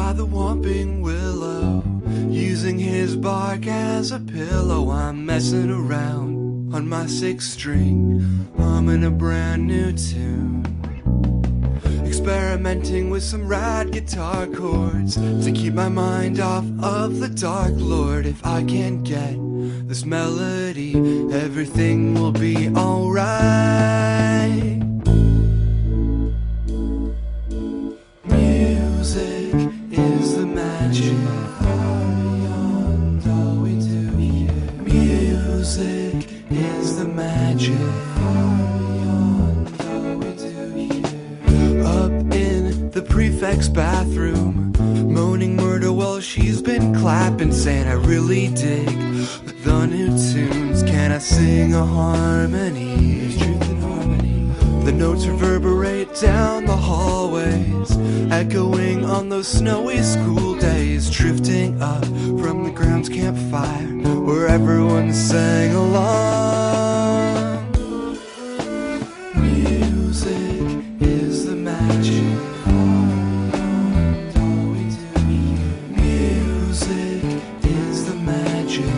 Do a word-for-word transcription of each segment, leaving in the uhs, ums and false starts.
by the whomping willow, using his bark as a pillow. I'm messing around on my sixth string, humming a brand new tune, experimenting with some rad guitar chords to keep my mind off of the dark. Lord, if I can get this melody, everything will be alright. Music is the magic beyond all we do here. Music is the magic beyond all we do here. Up in the prefect's bathroom, moaning murder while she's been clapping, saying I really dig the new tunes. Can I sing a harmony? There's truth in harmony. The notes reverberate down the hallways, echoing on those snowy school days, drifting up from the grounds campfire where everyone sang along. Music is the magic. Music is the magic.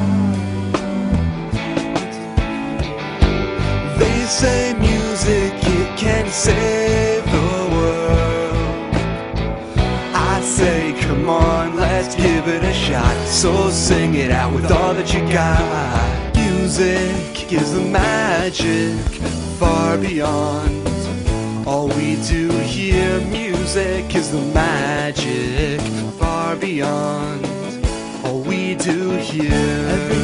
They say music, it can save the world. I say, come on, let's give it a shot. So sing it out with all that you got. Music is the magic far beyond all we do here. Music is the magic far beyond all we do here. Every